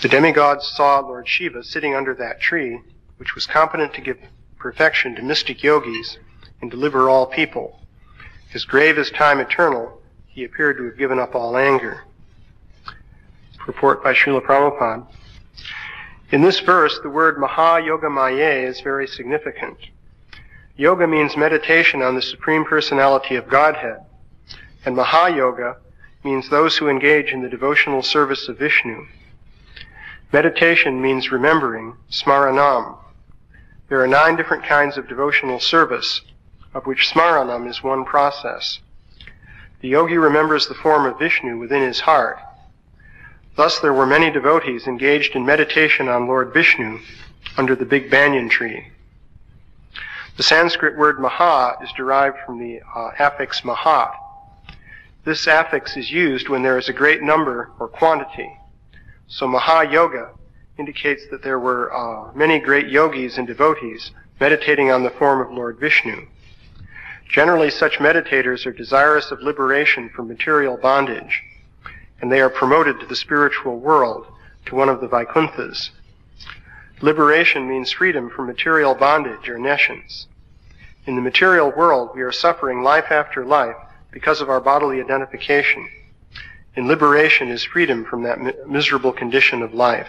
The demigods saw Lord Shiva sitting under that tree, which was competent to give perfection to mystic yogis and deliver all people. His grave is time eternal. He appeared to have given up all anger. Purport by Srila Prabhupada. In this verse, the word Mahayogamaya is very significant. Yoga means meditation on the Supreme Personality of Godhead, and Mahayoga means those who engage in the devotional service of Vishnu. Meditation means remembering, smaranam. There are 9 different kinds of devotional service, of which smaranam is one process. The yogi remembers the form of Vishnu within his heart. Thus there were many devotees engaged in meditation on Lord Vishnu under the big banyan tree. The Sanskrit word maha is derived from the affix mahat. This affix is used when there is a great number or quantity. So Mahayoga indicates that there were many great yogis and devotees meditating on the form of Lord Vishnu. Generally, such meditators are desirous of liberation from material bondage, and they are promoted to the spiritual world, to one of the Vaikunthas. Liberation means freedom from material bondage or nescience. In the material world, we are suffering life after life because of our bodily identification. And liberation is freedom from that miserable condition of life.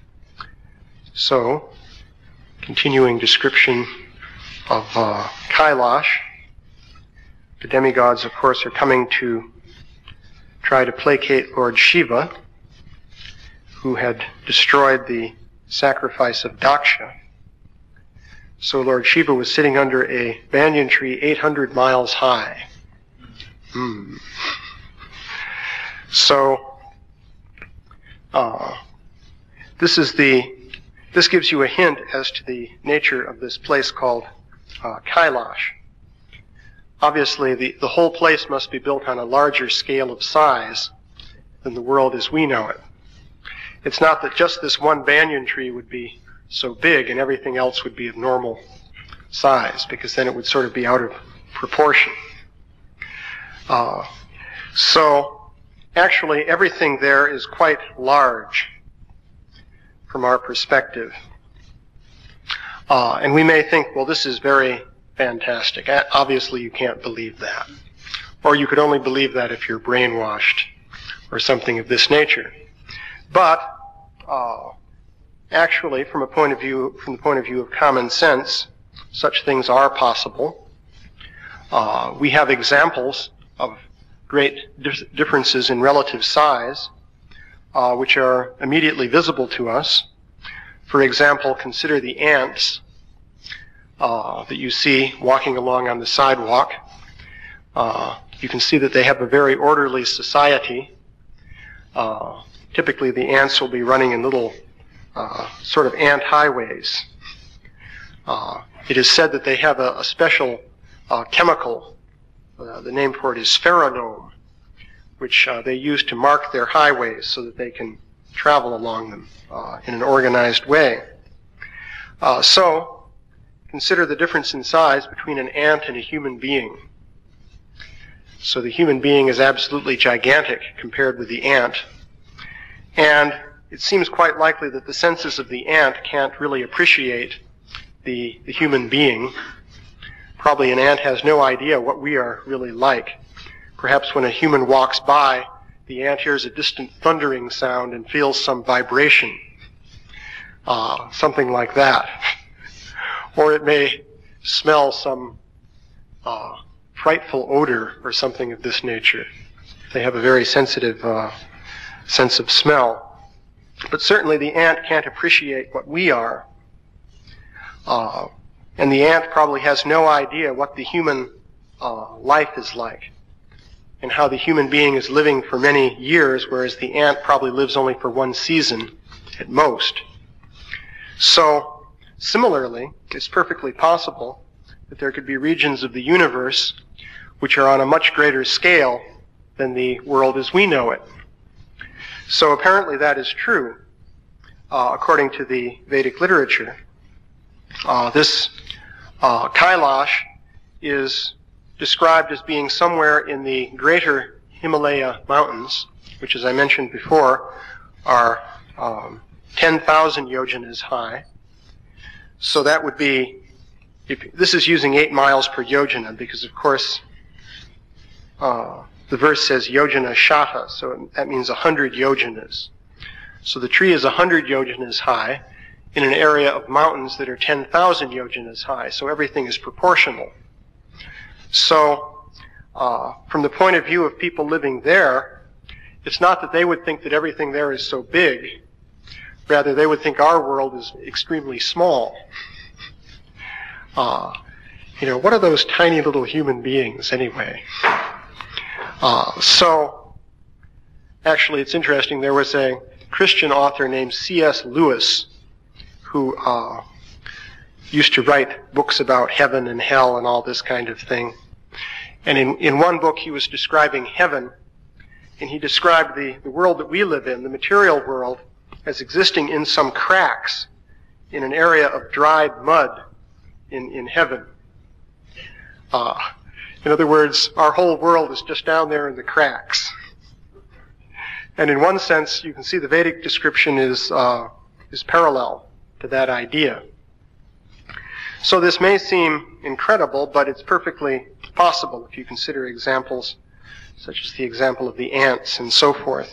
So, continuing description of Kailash. The demigods, of course, are coming to try to placate Lord Shiva, who had destroyed the sacrifice of Daksha. So Lord Shiva was sitting under a banyan tree 800 miles high. So, this gives you a hint as to the nature of this place called Kailash. Obviously, the whole place must be built on a larger scale of size than the world as we know it. It's not that just this one banyan tree would be so big and everything else would be of normal size, because then it would sort of be out of proportion. So, actually, everything there is quite large from our perspective. And we may think, well, this is very fantastic. Obviously, you can't believe that. Or you could only believe that if you're brainwashed or something of this nature. But actually, from the point of view of common sense, such things are possible. We have examples of great differences in relative size, which are immediately visible to us. For example, consider the ants that you see walking along on the sidewalk. You can see that they have a very orderly society. Typically, the ants will be running in little sort of ant highways. It is said that they have a special chemical. The name for it is pheromone, which they use to mark their highways so that they can travel along them in an organized way. So, consider the difference in size between an ant and a human being. So the human being is absolutely gigantic compared with the ant. And it seems quite likely that the senses of the ant can't really appreciate the human being. Probably an ant has no idea what we are really like. Perhaps when a human walks by, the ant hears a distant thundering sound and feels some vibration. Something like that. Or it may smell some frightful odor or something of this nature. They have a very sensitive sense of smell. But certainly the ant can't appreciate what we are. And the ant probably has no idea what the human life is like, and how the human being is living for many years, whereas the ant probably lives only for one season at most. So, similarly, it's perfectly possible that there could be regions of the universe which are on a much greater scale than the world as we know it. So apparently that is true, according to the Vedic literature. This Kailash is described as being somewhere in the greater Himalaya mountains, which, as I mentioned before, are 10,000 yojanas high. So that would be, this is using 8 miles per yojana because, of course, the verse says yojana shata, so that means 100 yojanas. So the tree is 100 yojanas high in an area of mountains that are 10,000 yojanas high, so everything is proportional. So, from the point of view of people living there, it's not that they would think that everything there is so big. Rather, they would think our world is extremely small. What are those tiny little human beings anyway? So, actually, it's interesting. There was a Christian author named C.S. Lewis who used to write books about heaven and hell and all this kind of thing. And in one book, he was describing heaven, and he described the world that we live in, the material world, as existing in some cracks in an area of dried mud in heaven. In other words, our whole world is just down there in the cracks. And in one sense, you can see the Vedic description is parallel to that idea. So this may seem incredible, but it's perfectly possible if you consider examples such as the example of the ants and so forth.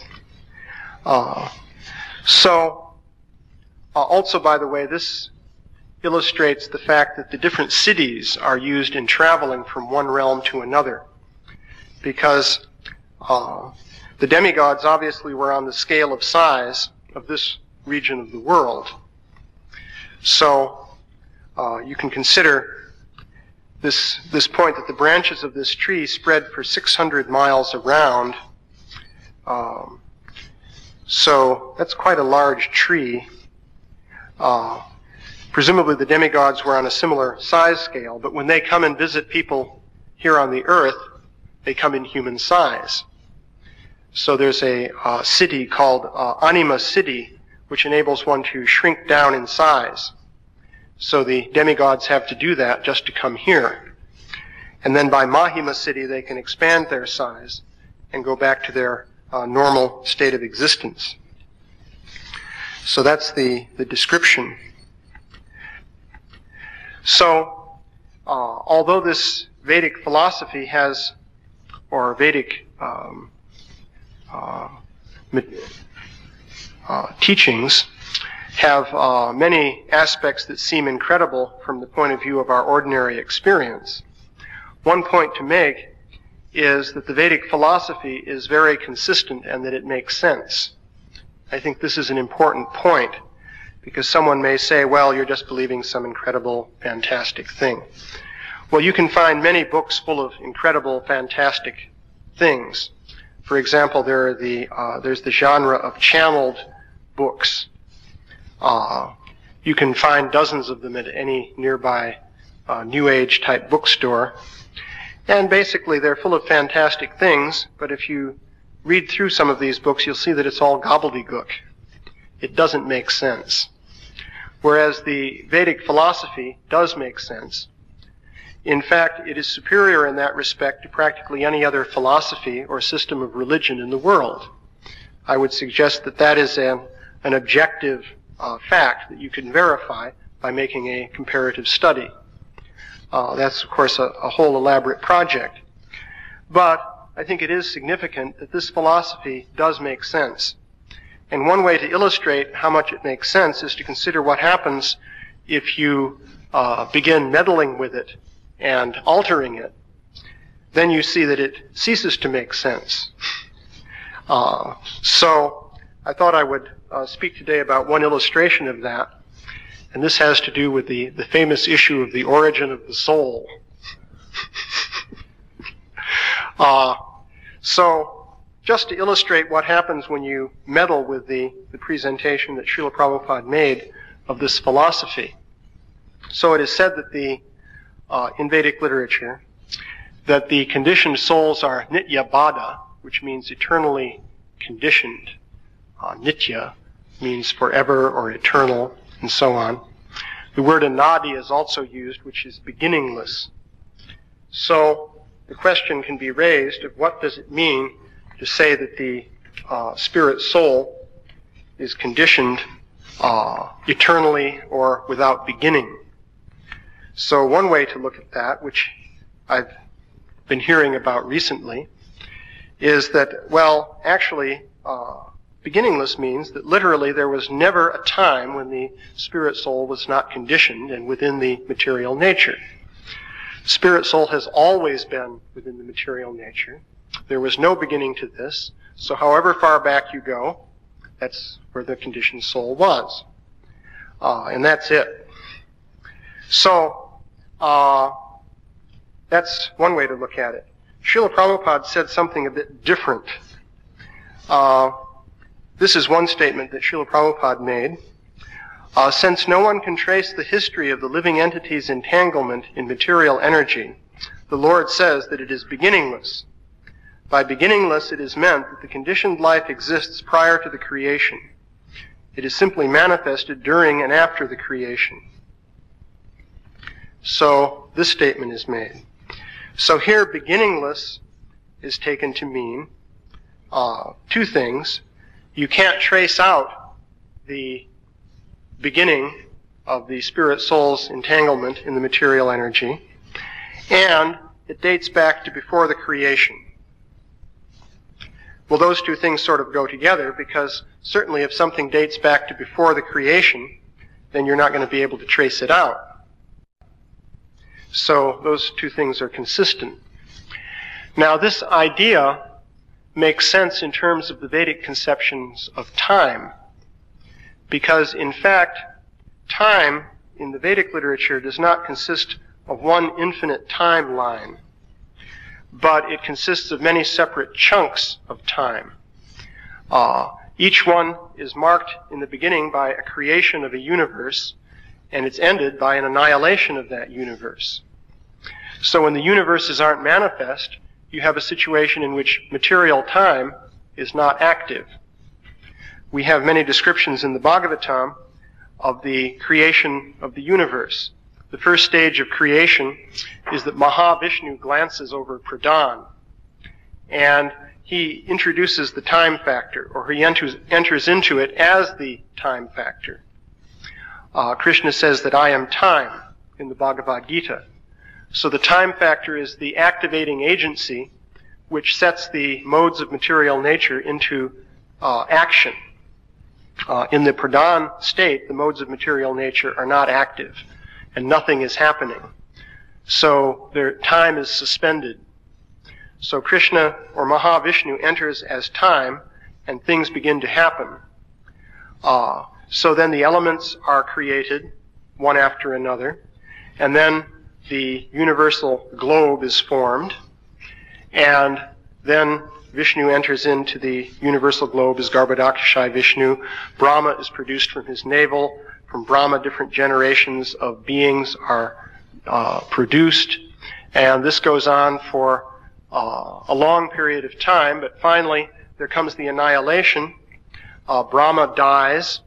Also, by the way, this illustrates the fact that the different cities are used in traveling from one realm to another, because the demigods obviously were on the scale of size of this region of the world. So you can consider this point that the branches of this tree spread for 600 miles around. So that's quite a large tree. Presumably the demigods were on a similar size scale, but when they come and visit people here on the earth, they come in human size. So there's a city called Anima City, which enables one to shrink down in size. So the demigods have to do that just to come here. And then by Mahima City, they can expand their size and go back to their normal state of existence. So that's the description. So, although this Vedic philosophy has, or Vedic teachings have many aspects that seem incredible from the point of view of our ordinary experience, one point to make is that the Vedic philosophy is very consistent and that it makes sense. I think this is an important point, because someone may say, well, you're just believing some incredible, fantastic thing. Well, you can find many books full of incredible, fantastic things. For example, there's the genre of channeled books. You can find dozens of them at any nearby New Age type bookstore. And basically, they're full of fantastic things, but if you read through some of these books, you'll see that it's all gobbledygook. It doesn't make sense. Whereas the Vedic philosophy does make sense. In fact, it is superior in that respect to practically any other philosophy or system of religion in the world. I would suggest that that is an objective fact that you can verify by making a comparative study. That's, of course, a whole elaborate project. But I think it is significant that this philosophy does make sense. And one way to illustrate how much it makes sense is to consider what happens if you begin meddling with it and altering it. Then you see that it ceases to make sense. So I thought I would speak today about one illustration of that. And this has to do with the famous issue of the origin of the soul. So, just to illustrate what happens when you meddle with the presentation that Srila Prabhupada made of this philosophy. So it is said that in Vedic literature, that the conditioned souls are nitya baddha, which means eternally conditioned. Nitya means forever or eternal, and so on. The word anadi is also used, which is beginningless. So the question can be raised of what does it mean to say that the spirit soul is conditioned eternally or without beginning. So one way to look at that, which I've been hearing about recently, is that, well, actually, beginningless means that literally there was never a time when the spirit soul was not conditioned and within the material nature. Spirit soul has always been within the material nature. There was no beginning to this, so however far back you go, that's where the conditioned soul was. And that's it. So, that's one way to look at it. Srila Prabhupada said something a bit different. This is one statement that Srila Prabhupada made. Since no one can trace the history of the living entity's entanglement in material energy, the Lord says that it is beginningless. By beginningless, it is meant that the conditioned life exists prior to the creation. It is simply manifested during and after the creation. So, this statement is made. So here, beginningless is taken to mean two things. You can't trace out the beginning of the spirit soul's entanglement in the material energy, and it dates back to before the creation. Well, those two things sort of go together, because certainly if something dates back to before the creation, then you're not going to be able to trace it out. So those two things are consistent. Now, this idea makes sense in terms of the Vedic conceptions of time, because in fact, time in the Vedic literature does not consist of one infinite timeline, but it consists of many separate chunks of time. Each one is marked in the beginning by a creation of a universe, and it's ended by an annihilation of that universe. So when the universes aren't manifest, you have a situation in which material time is not active. We have many descriptions in the Bhagavatam of the creation of the universe. The first stage of creation is that Mahavishnu glances over Pradhan, and he introduces the time factor, or he enters into it as the time factor. Krishna says that I am time in the Bhagavad Gita. So the time factor is the activating agency which sets the modes of material nature into action. In the Pradhan state, the modes of material nature are not active, and nothing is happening. So their time is suspended. So Krishna or Mahavishnu enters as time, and things begin to happen. So then the elements are created, one after another, and then the universal globe is formed, and then Vishnu enters into the universal globe as Garbhodakshai Vishnu. Brahma is produced from his navel. From Brahma, different generations of beings are produced, and this goes on for a long period of time, but finally there comes the annihilation. Brahma dies.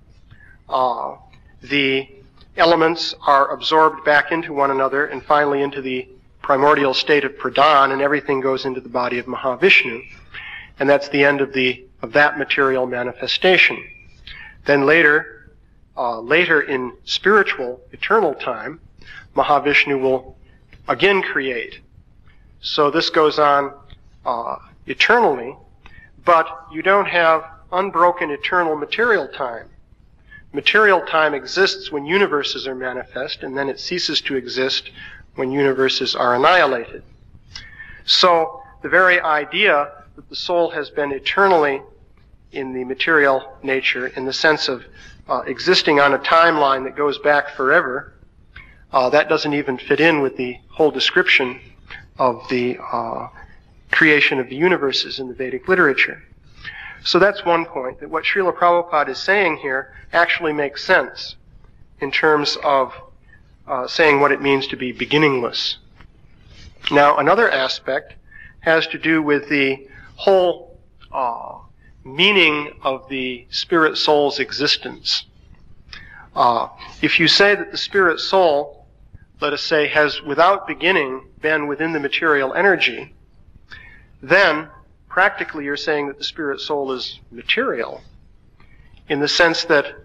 The elements are absorbed back into one another and finally into the primordial state of Pradhan, and everything goes into the body of Mahavishnu. And that's the end of that material manifestation. Then later in spiritual, eternal time, Mahavishnu will again create. So this goes on eternally, but you don't have unbroken eternal material time. Material time exists when universes are manifest, and then it ceases to exist when universes are annihilated. So the very idea that the soul has been eternally in the material nature, in the sense of existing on a timeline that goes back forever, that doesn't even fit in with the whole description of the creation of the universes in the Vedic literature. So that's one point, that what Srila Prabhupada is saying here actually makes sense in terms of saying what it means to be beginningless. Now, another aspect has to do with the whole meaning of the spirit soul's existence. If you say that the spirit soul, let us say, has without beginning been within the material energy, then practically you're saying that the spirit soul is material, in the sense that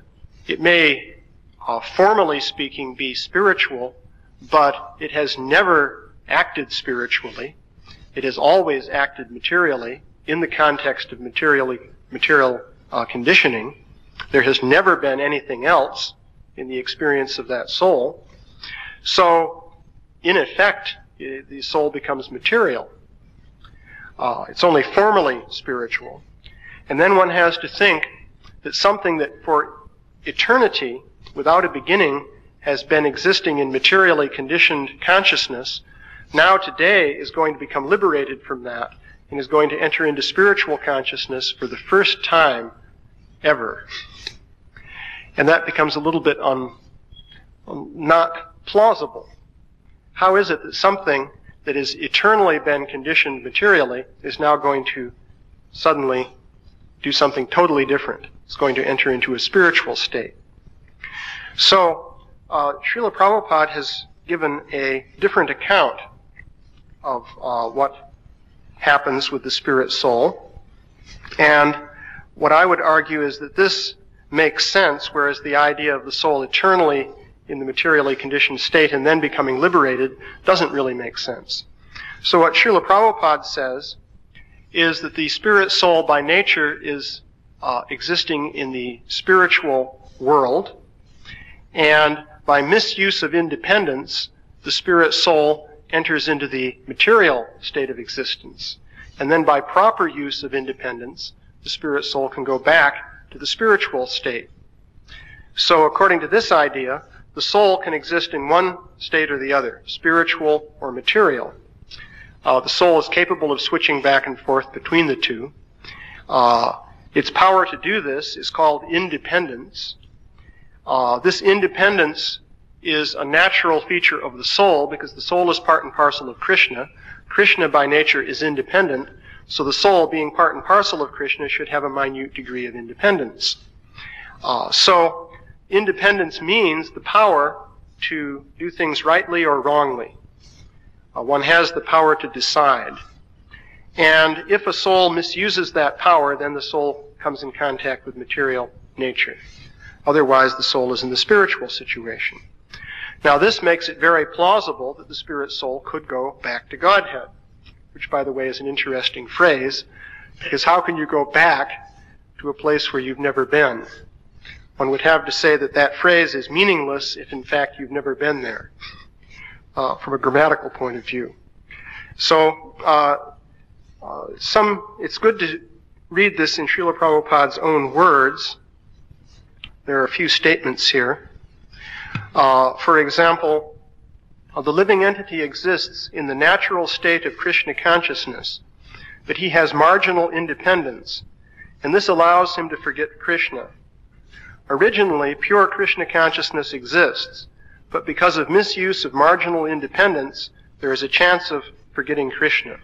It may, formally speaking, be spiritual, but it has never acted spiritually. It has always acted materially in the context of material conditioning. There has never been anything else in the experience of that soul. So, in effect, the soul becomes material. It's only formally spiritual. And then one has to think that something that for eternity, without a beginning, has been existing in materially conditioned consciousness, now today is going to become liberated from that and is going to enter into spiritual consciousness for the first time ever. And that becomes a little bit not plausible. How is it that something that has eternally been conditioned materially is now going to suddenly do something totally different? It's going to enter into a spiritual state. So, Srila Prabhupada has given a different account of what happens with the spirit soul. And what I would argue is that this makes sense, whereas the idea of the soul eternally in the materially conditioned state and then becoming liberated doesn't really make sense. So what Srila Prabhupada says is that the spirit soul by nature is existing in the spiritual world, and by misuse of independence, the spirit soul enters into the material state of existence. And then by proper use of independence, the spirit soul can go back to the spiritual state. So according to this idea, the soul can exist in one state or the other, spiritual or material. The soul is capable of switching back and forth between the two. Its power to do this is called independence. This independence is a natural feature of the soul because the soul is part and parcel of Krishna. Krishna by nature is independent, so the soul, being part and parcel of Krishna, should have a minute degree of independence. So independence means the power to do things rightly or wrongly. One has the power to decide. And if a soul misuses that power, then the soul comes in contact with material nature. Otherwise, the soul is in the spiritual situation. Now, this makes it very plausible that the spirit soul could go back to Godhead, which, by the way, is an interesting phrase, because how can you go back to a place where you've never been? One would have to say that that phrase is meaningless if, in fact, you've never been there, from a grammatical point of view. So, it's good to read this in Srila Prabhupada's own words. There are a few statements here. For example, the living entity exists in the natural state of Krishna consciousness, but he has marginal independence, and this allows him to forget Krishna. Originally, pure Krishna consciousness exists, but because of misuse of marginal independence, there is a chance of forgetting Krishna.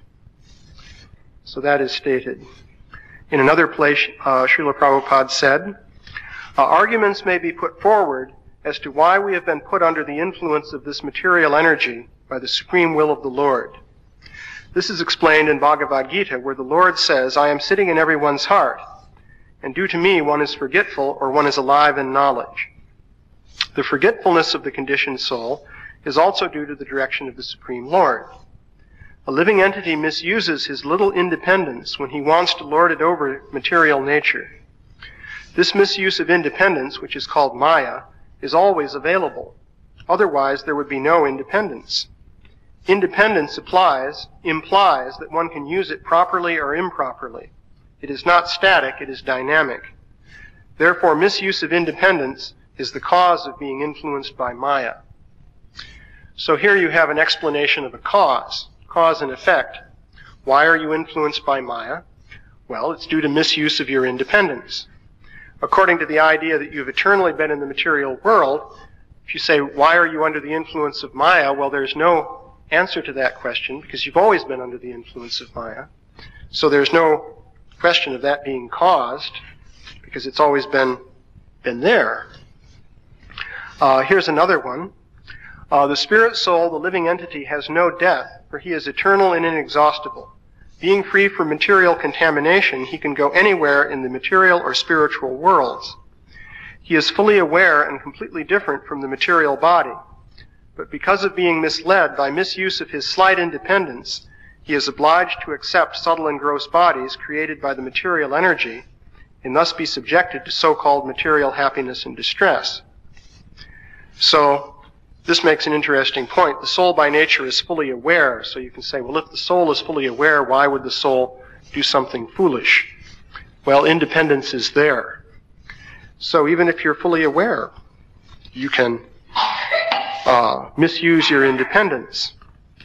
So that is stated. In another place, Srila Prabhupada said, arguments may be put forward as to why we have been put under the influence of this material energy by the supreme will of the Lord. This is explained in Bhagavad Gita, where the Lord says, I am sitting in everyone's heart, and due to me one is forgetful or one is alive in knowledge. The forgetfulness of the conditioned soul is also due to the direction of the Supreme Lord. A living entity misuses his little independence when he wants to lord it over material nature. This misuse of independence, which is called Maya, is always available. Otherwise, there would be no independence. Independence implies that one can use it properly or improperly. It is not static, it is dynamic. Therefore, misuse of independence is the cause of being influenced by Maya. So here you have an explanation of a cause and effect. Why are you influenced by Maya? Well, it's due to misuse of your independence. According to the idea that you've eternally been in the material world, if you say, why are you under the influence of Maya? Well, there's no answer to that question because you've always been under the influence of Maya. So there's no question of that being caused because it's always been there. Here's another one. The spirit soul, the living entity, has no death, for he is eternal and inexhaustible. Being free from material contamination, he can go anywhere in the material or spiritual worlds. He is fully aware and completely different from the material body. But because of being misled by misuse of his slight independence, he is obliged to accept subtle and gross bodies created by the material energy and thus be subjected to so-called material happiness and distress. So, this makes an interesting point. The soul by nature is fully aware, so you can say, well, if the soul is fully aware, why would the soul do something foolish? Well, independence is there. So even if you're fully aware, you can misuse your independence.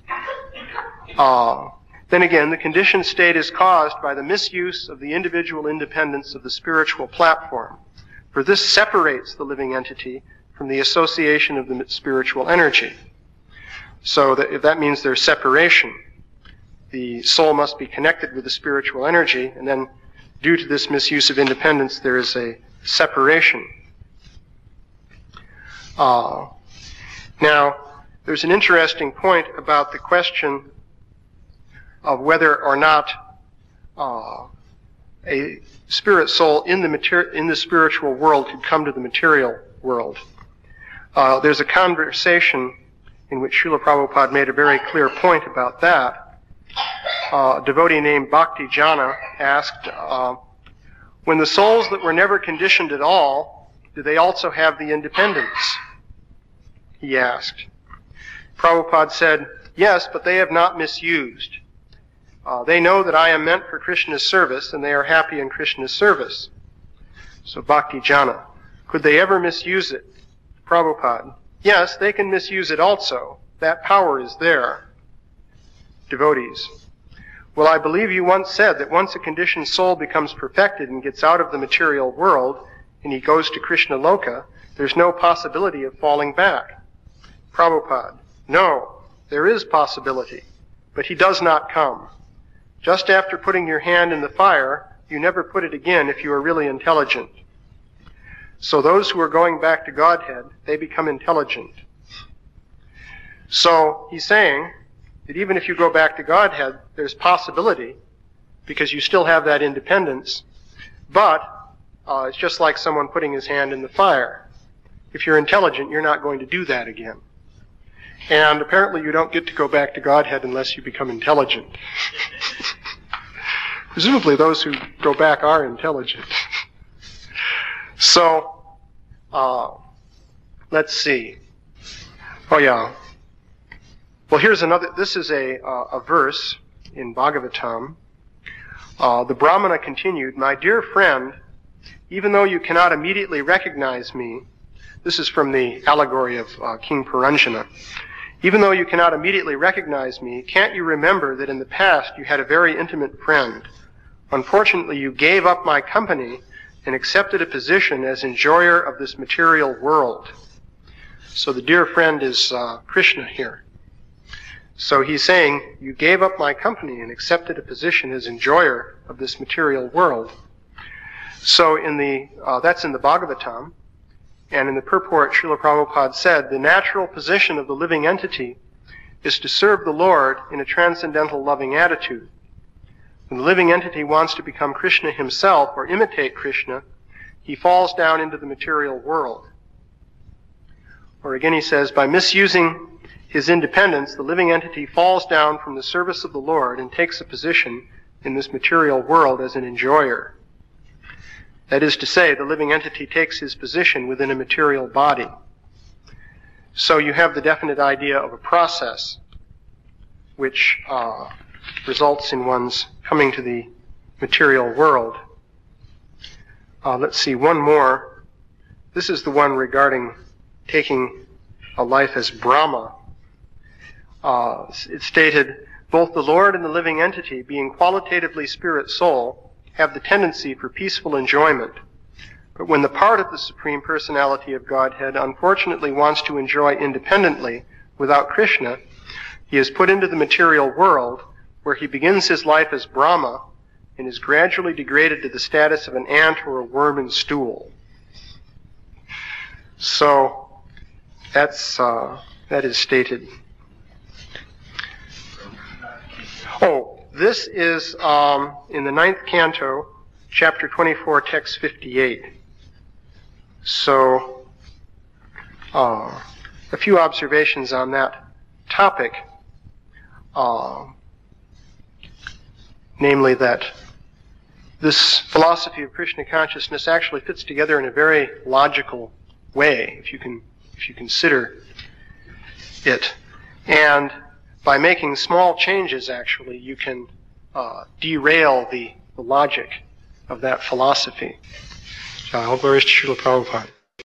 Then again, the conditioned state is caused by the misuse of the individual independence of the spiritual platform, for this separates the living entity from the association of the spiritual energy. So that means there's separation. The soul must be connected with the spiritual energy, and then due to this misuse of independence, there is a separation. Now, there's an interesting point about the question of whether or not a spirit soul in the spiritual world could come to the material world. There's a conversation in which Srila Prabhupada made a very clear point about that. A devotee named Bhakti Jana asked, when the souls that were never conditioned at all, do they also have the independence? He asked. Prabhupada said, yes, but they have not misused. They know that I am meant for Krishna's service, and they are happy in Krishna's service. So Bhakti Jana, could they ever misuse it? Prabhupada, yes, they can misuse it also. That power is there. Devotees, well, I believe you once said that once a conditioned soul becomes perfected and gets out of the material world, and he goes to Krishna Loka, there's no possibility of falling back. Prabhupada, no, there is possibility, but he does not come. Just after putting your hand in the fire, you never put it again if you are really intelligent. So those who are going back to Godhead, they become intelligent. So he's saying that even if you go back to Godhead, there's possibility, because you still have that independence, but it's just like someone putting his hand in the fire. If you're intelligent, you're not going to do that again. And apparently you don't get to go back to Godhead unless you become intelligent. Presumably those who go back are intelligent. So, let's see. Oh yeah. Well, here's another, this is a verse in Bhagavatam. The Brahmana continued, my dear friend, even though you cannot immediately recognize me, this is from the allegory of King Puranjana. Even though you cannot immediately recognize me, can't you remember that in the past you had a very intimate friend? Unfortunately, you gave up my company and accepted a position as enjoyer of this material world. So the dear friend is Krishna here. So he's saying, you gave up my company and accepted a position as enjoyer of this material world. So that's in the Bhagavatam. And in the purport, Srila Prabhupada said, the natural position of the living entity is to serve the Lord in a transcendental loving attitude. When the living entity wants to become Krishna himself or imitate Krishna, he falls down into the material world. Or again he says, by misusing his independence, the living entity falls down from the service of the Lord and takes a position in this material world as an enjoyer. That is to say, the living entity takes his position within a material body. So you have the definite idea of a process which results in one's coming to the material world. Let's see, one more. This is the one regarding taking a life as Brahma. It stated, both the Lord and the living entity, being qualitatively spirit soul, have the tendency for peaceful enjoyment. But when the part of the Supreme Personality of Godhead unfortunately wants to enjoy independently without Krishna, he is put into the material world where he begins his life as Brahma and is gradually degraded to the status of an ant or a worm in stool. So that is stated. Oh, this is in the 9th canto, chapter 24, text 58. So, a few observations on that topic, namely that this philosophy of Krishna consciousness actually fits together in a very logical way, if you consider it. And by making small changes, actually, you can derail the logic of that philosophy. 자, all glories to Srila Prabhupada.